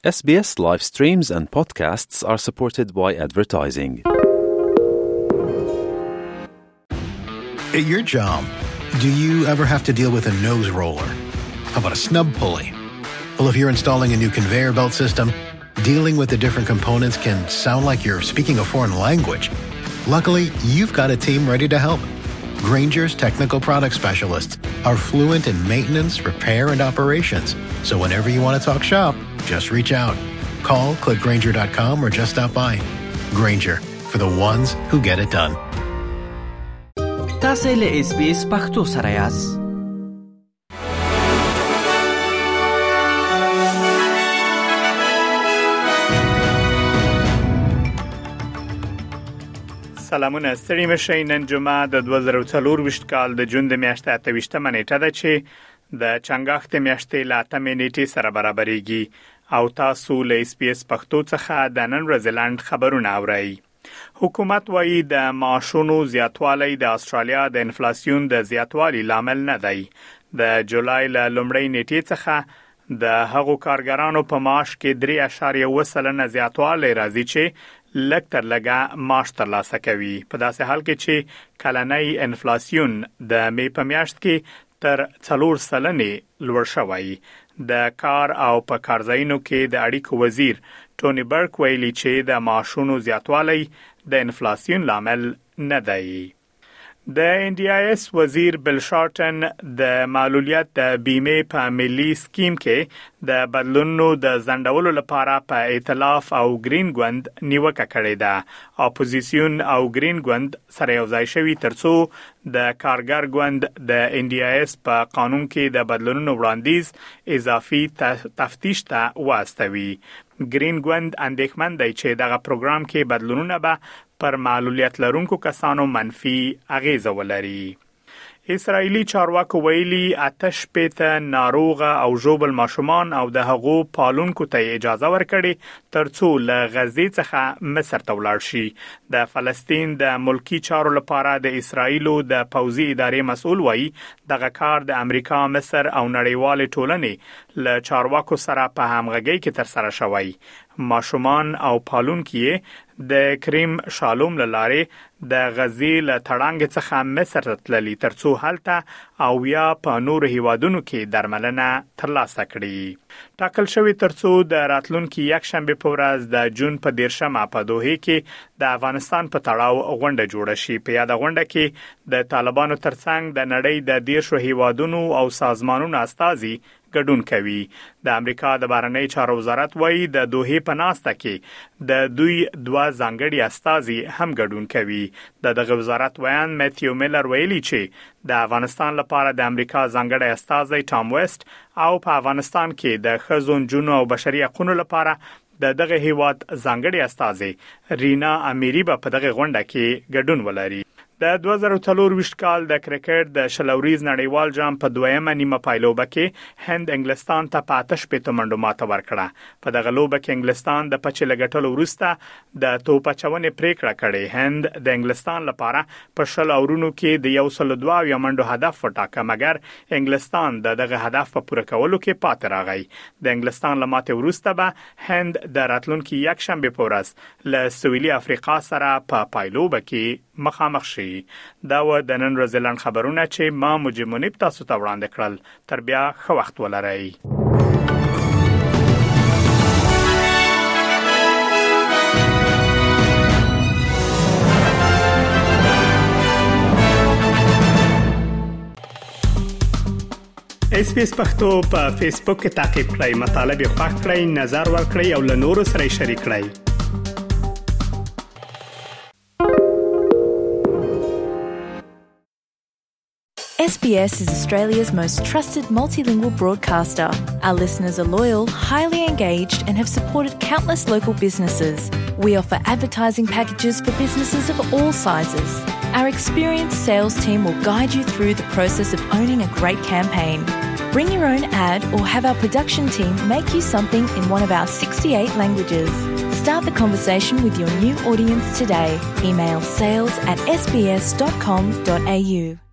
SBS live streams and podcasts are supported by advertising. At your job, do you ever have to deal with a nose roller? How about a snub pulley? Well, if you're installing a new conveyor belt system, dealing with the different components can sound like you're speaking a foreign language. Luckily, you've got a team ready to help. Grainger's technical product specialists are fluent in maintenance, repair, and operations. So whenever you want to talk shop, just reach out. Call, click Grainger.com, or just stop by. Grainger, for the ones who get it done. تاسو له SBS پښتو سره یاست. سلامونه ستړي مشئ. نن جمعه د 2024 کال د جون د میاشتې 28 نیټه ده چې د چنګاښت میاشتې له 8 نیټې سره برابرېږي او تاسو له SBS پښتو څخه د نن ورځې لاند خبرونه اورئ. حکومت وايي د معاشونو زیاتوالی د استرالیا د انفلاسیون د زیاتوالي لامل نه دی. د جولای له لومړۍ نیټې څخه د هغو کارګرانو په معاش کې 3.1% زیاتوالی راځي چې لږ تر لږه معاش ترلاسه کوي. په داسې حال کې چې کلنۍ انفلاسیون د مې په میاشت کې تر 4% لوړ شوی. د کار او په کارځایونو کې د اړیکو وزیر ټونی برک ویلي چې د معاشونو زیاتوالی د انفلاسیون لامل نه دی. د NDIS وزیر بل شارټن د معلولیت د بیمه په ملي سکیم کې د بدلونونو د ځنډولو لپاره په ائتلاف او گرین ګوند نیوکه کړې ده. اپوزیسیون او گرین ګوند سره یو ځای شوي ترڅو د کارګر ګوند د NDIS په قانون کې د بدلونونو وړاندیز اضافي تفتیش ته واستوي. گرین ګوند اندېښمن دی چې دغه پروګرام کې بدلونونه به پر معلولیت لرونکو کسانو منفي اغیزه ولري. اسرائیلی چارواکو ویلي 8 ناروغه او ژوبل ماشومان او د هغو پالونکو ته اجازه ورکړي ترڅو له غزې څخه مصر ته ولاړ شي. د فلسطین د ملکی چارو لپاره د اسرائیلو د پوځي ادارې مسؤل وایي دغه کار د امریکا، مصر او نړیوال ټولنې له چارواکو سره په همغږۍ کې ترسره شوی. ماشومان او پالونکي د کریم شالوم لاره د غزې له تړانګ څخه مصر تللی ترڅو هلته او یا په نور هیوادونو کې درملنه ترلاسه کړي. ټاکل شوی ترڅو د راتلونکي یک شنبه په ورځ د جون په 13 په دوحه کې د افغانستان په تړاو غونډه جوړه شي. په یاد غونډه کې د طالبانو ترڅنګ د نړۍ د 10 هیوادونو او سازمانونو استازي ګډون کوي. د امریکا د بهرنی چارو وزارت وایي د دوحه په ناسته کې د دوی 2 ځانګړي استازي هم ګډون کوي. دغه وزارت ویان میتیو میلر ویلي چې د افغانستان لپاره د امریکا ځانګړي استازي ټام ویسټ او په افغانستان کې د ښځو، نجونو او بشري حقوقو لپاره دغه هیواد ځانګړي استازي رینا امیری په دغه غونډه کې ګډون ولري. د 2024 کال د کرکټ د شلوريز نړیوال جام په دویمه نیمه پایلوبه کې هند انګلستان ته په 8 منډو ماته ورکړه. په دغه لوبه کې انګلستان د پچې لګټلو وروسته د توپ اچونې پریکړه کړې. هند د انګلستان لپاره په شل اورونو کې د 102 منډو هدف وټاکه، مګر انګلستان دغه هدف په پوره کولو کې پاتې راغی. د انګلستان لماته وروسته به هند د راتلونکي یک شنبه په ورځ له سویلي افریقا سره په پایلوبه کې مخامخ شي. دا و د نن ورځې لاند خبرونه چې ما مجمنیب تاسو ته وړاندې کړل. تر بیا ښه وخت ولرئ. SBS پښتو په فیسبوک کې تعقیب کړئ، مطالب یې خوښ کړئ، نظر ورکړئ او له نورو سره شریک کړئ. SBS is Australia's most trusted multilingual broadcaster. Our listeners are loyal, highly engaged and have supported countless local businesses. We offer advertising packages for businesses of all sizes. Our experienced sales team will guide you through the process of owning a great campaign. Bring your own ad or have our production team make you something in one of our 68 languages. Start the conversation with your new audience today. Email sales@sbs.com.au.